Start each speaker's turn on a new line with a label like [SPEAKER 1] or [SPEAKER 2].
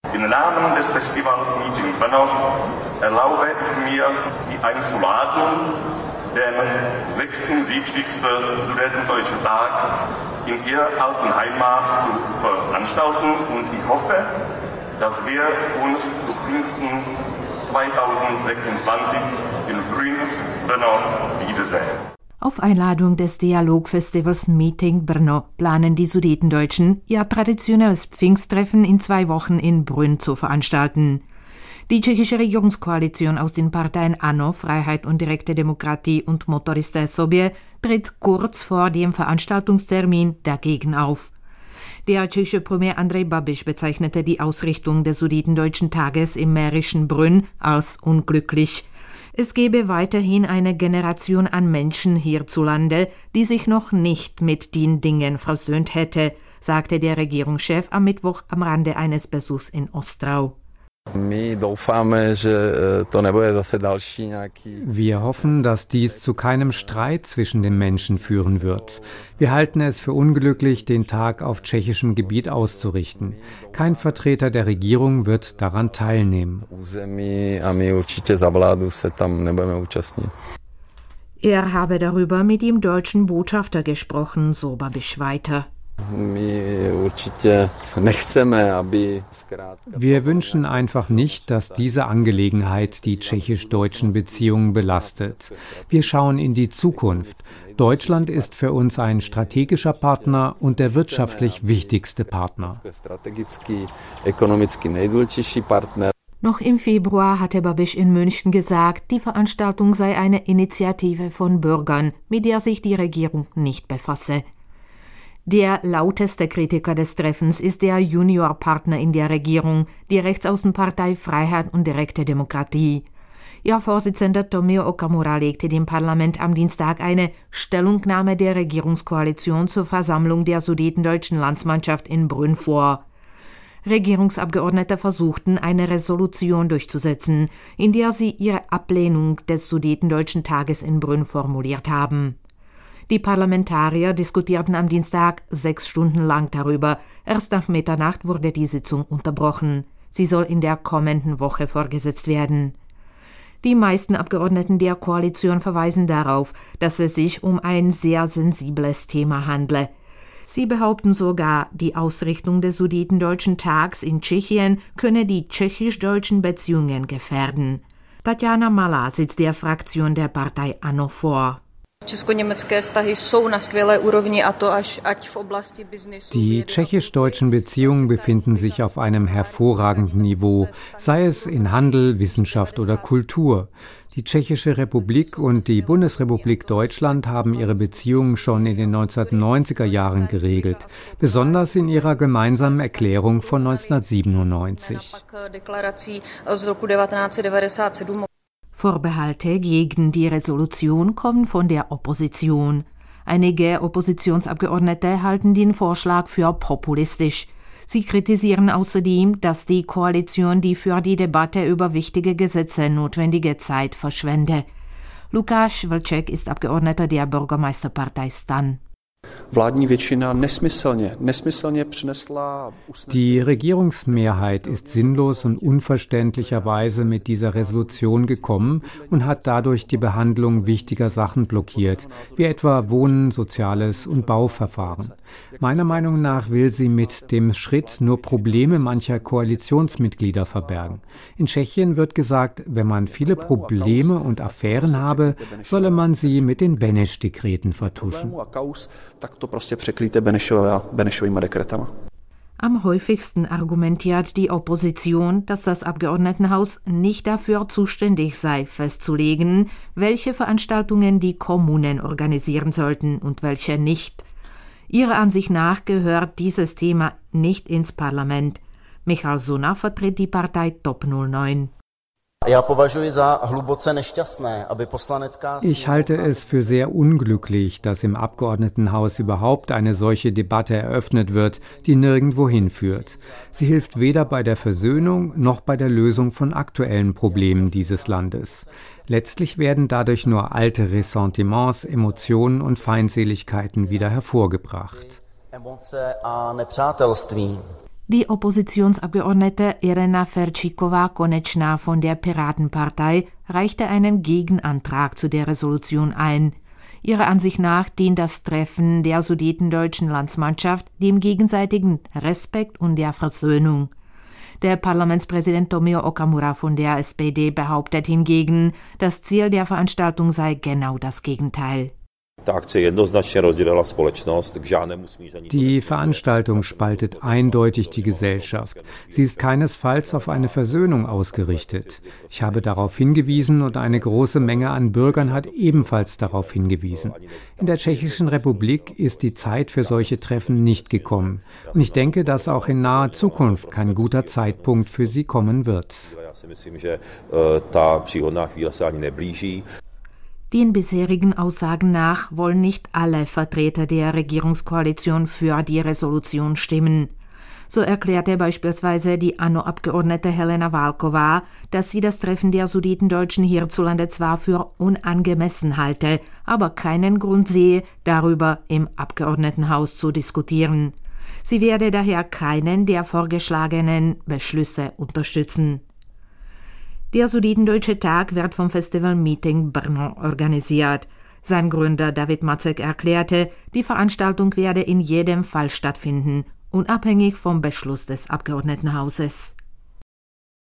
[SPEAKER 1] Im Namen des Festivals Meeting Brno erlaube ich mir, Sie einzuladen, den 76. Sudetendeutschen Tag in Ihrer alten Heimat zu veranstalten, und ich hoffe, dass wir uns zu Pfingsten 2026 in Brno wiedersehen.
[SPEAKER 2] Auf Einladung des Dialogfestivals Meeting Brno planen die Sudetendeutschen, ihr traditionelles Pfingsttreffen in 2 Wochen in Brünn zu veranstalten. Die tschechische Regierungskoalition aus den Parteien ANO, Freiheit und direkte Demokratie und Motoristé Sobě tritt kurz vor dem Veranstaltungstermin dagegen auf. Der tschechische Premier Andrej Babiš bezeichnete die Ausrichtung des Sudetendeutschen Tages im mährischen Brünn als unglücklich. Es gebe weiterhin eine Generation an Menschen hierzulande, die sich noch nicht mit den Dingen versöhnt hätte, sagte der Regierungschef am Mittwoch am Rande eines Besuchs in Ostrau.
[SPEAKER 3] Wir hoffen, dass dies zu keinem Streit zwischen den Menschen führen wird. Wir halten es für unglücklich, den Tag auf tschechischem Gebiet auszurichten. Kein Vertreter der Regierung wird daran teilnehmen.
[SPEAKER 2] Er habe darüber mit dem deutschen Botschafter gesprochen, so Babiš weiter.
[SPEAKER 3] Wir wünschen einfach nicht, dass diese Angelegenheit die tschechisch-deutschen Beziehungen belastet. Wir schauen in die Zukunft. Deutschland ist für uns ein strategischer Partner und der wirtschaftlich wichtigste Partner.
[SPEAKER 2] Noch im Februar hatte Babiš in München gesagt, die Veranstaltung sei eine Initiative von Bürgern, mit der sich die Regierung nicht befasse. Der lauteste Kritiker des Treffens ist der Juniorpartner in der Regierung, die Rechtsaußenpartei Freiheit und direkte Demokratie. Ihr Vorsitzender Tomio Okamura legte dem Parlament am Dienstag eine Stellungnahme der Regierungskoalition zur Versammlung der Sudetendeutschen Landsmannschaft in Brünn vor. Regierungsabgeordnete versuchten, eine Resolution durchzusetzen, in der sie ihre Ablehnung des Sudetendeutschen Tages in Brünn formuliert haben. Die Parlamentarier diskutierten am Dienstag 6 Stunden lang darüber. Erst nach Mitternacht wurde die Sitzung unterbrochen. Sie soll in der kommenden Woche fortgesetzt werden. Die meisten Abgeordneten der Koalition verweisen darauf, dass es sich um ein sehr sensibles Thema handle. Sie behaupten sogar, die Ausrichtung des Sudetendeutschen Tags in Tschechien könne die tschechisch-deutschen Beziehungen gefährden. Tatjana Malá sitzt der Fraktion der Partei ANO vor.
[SPEAKER 3] Die tschechisch-deutschen Beziehungen befinden sich auf einem hervorragenden Niveau, sei es in Handel, Wissenschaft oder Kultur. Die Tschechische Republik und die Bundesrepublik Deutschland haben ihre Beziehungen schon in den 1990er Jahren geregelt, besonders in ihrer gemeinsamen Erklärung von 1997.
[SPEAKER 2] Vorbehalte gegen die Resolution kommen von der Opposition. Einige Oppositionsabgeordnete halten den Vorschlag für populistisch. Sie kritisieren außerdem, dass die Koalition die für die Debatte über wichtige Gesetze notwendige Zeit verschwende. Lukáš Vlček ist Abgeordneter der Bürgermeisterpartei STAN.
[SPEAKER 3] Die Regierungsmehrheit ist sinnlos und unverständlicherweise mit dieser Resolution gekommen und hat dadurch die Behandlung wichtiger Sachen blockiert, wie etwa Wohnen, Soziales und Bauverfahren. Meiner Meinung nach will sie mit dem Schritt nur Probleme mancher Koalitionsmitglieder verbergen. In Tschechien wird gesagt, wenn man viele Probleme und Affären habe, solle man sie mit den Beneš-Dekreten vertuschen.
[SPEAKER 2] Am häufigsten argumentiert die Opposition, dass das Abgeordnetenhaus nicht dafür zuständig sei, festzulegen, welche Veranstaltungen die Kommunen organisieren sollten und welche nicht. Ihrer Ansicht nach gehört dieses Thema nicht ins Parlament. Michal Zuna vertritt die Partei TOP 09.
[SPEAKER 3] Ich halte es für sehr unglücklich, dass im Abgeordnetenhaus überhaupt eine solche Debatte eröffnet wird, die nirgendwo hinführt. Sie hilft weder bei der Versöhnung noch bei der Lösung von aktuellen Problemen dieses Landes. Letztlich werden dadurch nur alte Ressentiments, Emotionen und Feindseligkeiten wieder hervorgebracht.
[SPEAKER 2] Die Oppositionsabgeordnete Irena Ferčíková-Konečná von der Piratenpartei reichte einen Gegenantrag zu der Resolution ein. Ihrer Ansicht nach dient das Treffen der sudetendeutschen Landsmannschaft dem gegenseitigen Respekt und der Versöhnung. Der Parlamentspräsident Tomio Okamura von der SPD behauptet hingegen, das Ziel der Veranstaltung sei genau das Gegenteil.
[SPEAKER 3] Die Veranstaltung spaltet eindeutig die Gesellschaft. Sie ist keinesfalls auf eine Versöhnung ausgerichtet. Ich habe darauf hingewiesen und eine große Menge an Bürgern hat ebenfalls darauf hingewiesen. In der Tschechischen Republik ist die Zeit für solche Treffen nicht gekommen. Und ich denke, dass auch in naher Zukunft kein guter Zeitpunkt für sie kommen wird.
[SPEAKER 2] Den bisherigen Aussagen nach wollen nicht alle Vertreter der Regierungskoalition für die Resolution stimmen. So erklärte beispielsweise die ANO-Abgeordnete Helena Válková, dass sie das Treffen der Sudetendeutschen hierzulande zwar für unangemessen halte, aber keinen Grund sehe, darüber im Abgeordnetenhaus zu diskutieren. Sie werde daher keinen der vorgeschlagenen Beschlüsse unterstützen. Der Sudetendeutsche Tag wird vom Festival Meeting Brno organisiert. Sein Gründer David Macek erklärte, die Veranstaltung werde in jedem Fall stattfinden, unabhängig vom Beschluss des Abgeordnetenhauses.